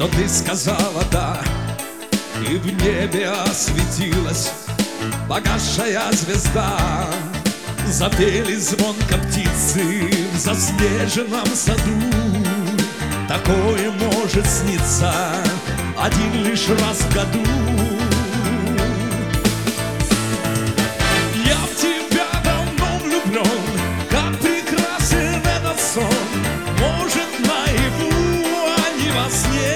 Но ты сказала «да», и в небе осветилась погасшая звезда. Запели звонко птицы в заснеженном саду. Такое может сниться один лишь раз в году. Я в тебя давно влюблен, как прекрасен этот сон. Может, наяву, а не во сне.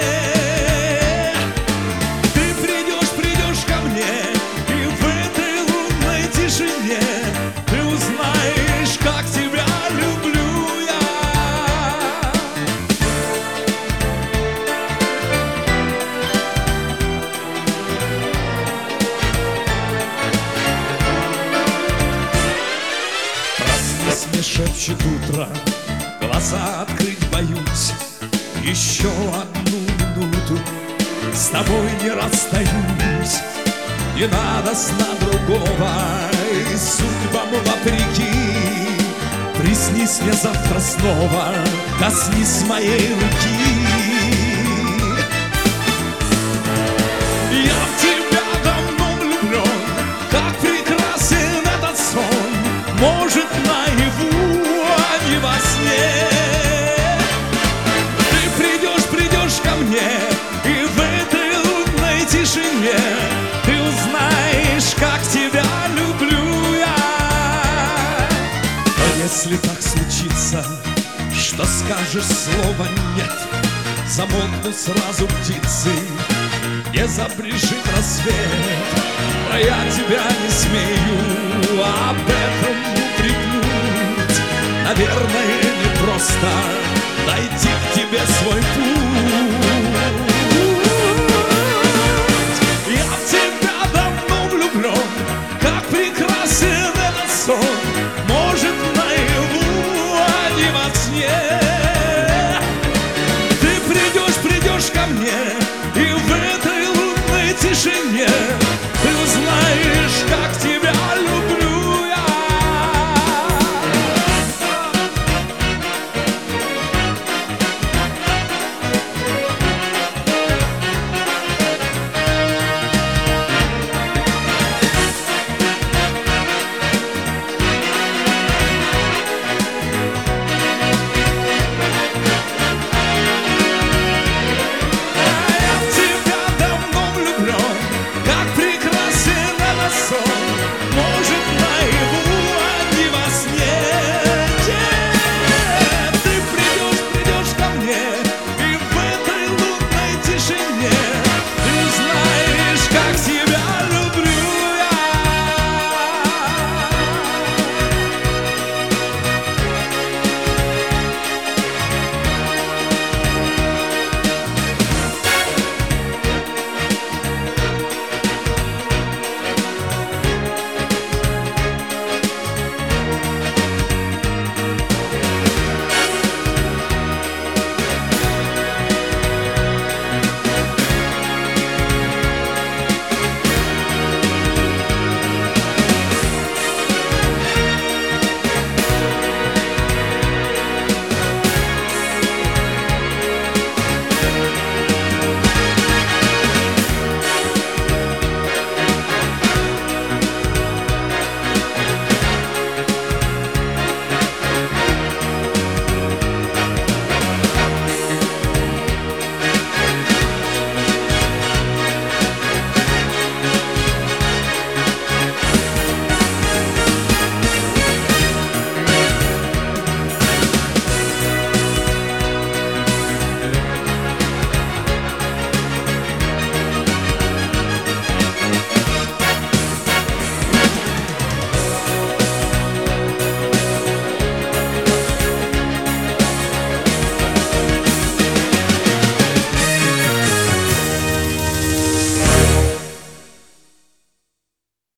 Ты придешь ко мне, и в этой лунной тишине ты узнаешь, как тебя люблю я. Проснись, мне шепчет утро, глаза открыть боюсь. Еще одну минуту с тобой не расстаюсь. Не надо сна другого, и судьбам вопреки. Приснись мне завтра снова, коснись моей руки. Я в тебя давно влюблен, как прекрасен этот сон. Может, наяву, а не во сне. Придешь ко мне, и в этой лунной тишине ты узнаешь, как тебя люблю я. Но если так случится, что скажешь слово «нет», замолкнут сразу птицы, не забрежит рассвет. А я тебя не смею об этом упрекнуть. Наверное, не просто найти к тебе свой путь. Я в тебя давно влюблен, как прекрасен этот сон. Может, наяву, а не во сне. Ты придешь ко мне, и в этой лунной тишине